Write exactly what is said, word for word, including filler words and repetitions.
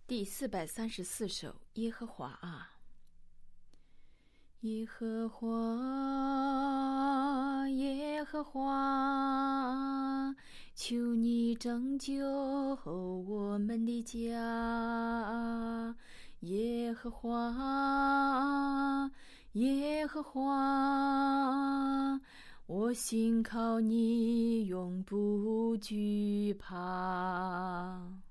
第四百三十四首，耶和华啊，耶和华，耶和华，求你拯救我们的家。耶和华，耶和华，我信靠你，永不惧怕。